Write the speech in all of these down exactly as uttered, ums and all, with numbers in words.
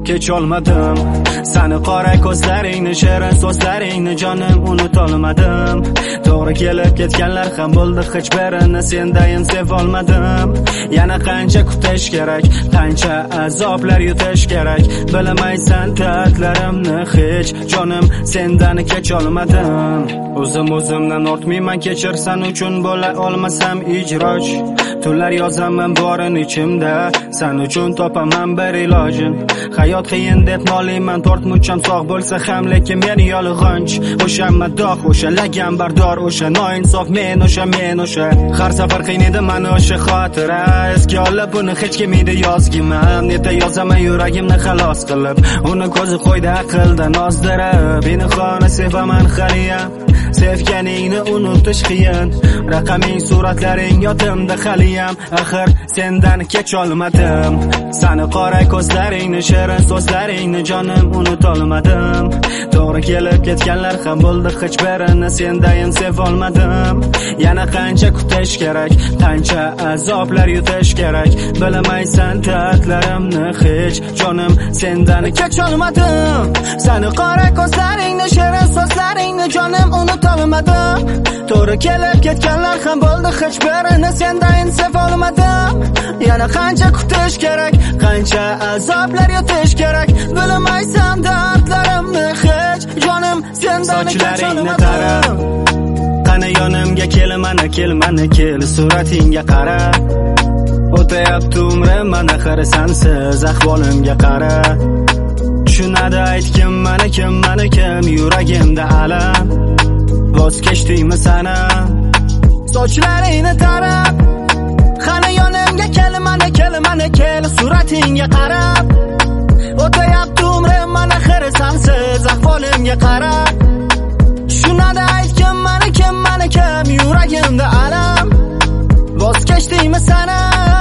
kecholmadim. Sani qora ko'zlaringni, shirin so'zlaringni jonim unutolmadim. To'g'ri kelib ketganlar ham bo'ldi, hech birini sendayin sevolmadim. Yana qancha kutish kerak, qancha azoblar yutish kerak, bilmaysan ta'tlarimni hech jonim sendan kecholmadim. O'zim o'zimdan ortmayman, kechirsan uchun bo'la olmasam ijroj. Tunlar yozaman borin ichimda, san uchun topaman bir ilojin. Hayot qiyin deb noliyman, tortmucham sog' bo'lsa ham, lekin men yolg'onch. O'sha madoh, o'sha lagan bardor, o'sha noinsof men, o'sha men, o'sha har safar qiynaydi mani o'sha xotira. Eski olib uni hech kim edi yozgiman, neta yozaman yuragimni xalos qilib, uni ko'zi qo'ydi aqldan ozdirib. Meni xona sevaman haliyam, sevganingni unutish qiyin. Raqaming suratlaring yodimda haliyam, axir sendan kecholmadim. Sani qora ko'zlaringni, shirin so'zlaringni jonim unutolmadim. To'g'ri kelib ketganlar ham bo'ldi, hech birini sendayin sevolmadim. Yana qancha kutish kerak, qancha azoblar yutish kerak, bilmaysan ta'tlarimni hech jonim sendan kecholmadim. Sani qora ko'zlaringni, shirin so'zlaringni jonim unutolmadim. To'g'ri kelib ketganlar ham bo'ldi, hech birini sendayin sevolmadim. Yana qancha kutish kerak, qancha azoblar yutish kerak, bilmaysan dardlarimni hech jonim sendan kecholmadim. Qani yonimga kel, mana kel, mana kel, suratingga qara. O'tayapti umrim, mana xir sansiz ahvolimga qara. Tushunadi aytkim, mana kim, mana kim, yuragimda alam. Voz kechdingmi sana sochlaringni tarab? Qani yonimga kel, mana kel, mana kel, suratingga qarab. O'tayapti umrim, mana xir sansiz ahvolimga qara. Tushunadi aytkim, mana kim, mana kim, yuragimda alam. Voz kechdingmi sana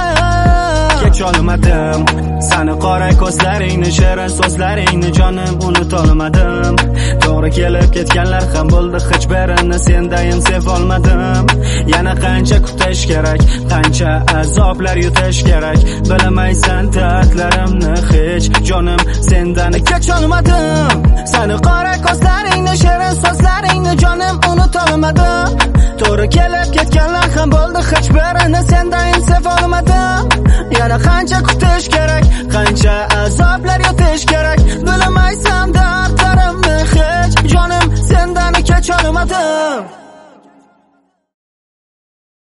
kecholmadim. Sani qora ko'zlaringni, shirin so'zlaringni jonim unutolmadim. To'g'ri kelib ketganlar ham bo'ldi, hech birini sendayin sevolmadim. Yana qancha kutish kerak, qancha azoblar yutish kerak, bilmaysan ta'tlarimni hech jonim sendan kecholmadim. Sani qora ko'zlaringni, shirin so'zlaringni jonim unutolmadim. To'g'ri kelib ketganlar ham bo'ldi, hech birini sendayin sevolmadim. Yana qancha kutish kerak, qancha azoblar yutish kerak, bilmaysan dardlarimni hech jonim sendan kecholmadim.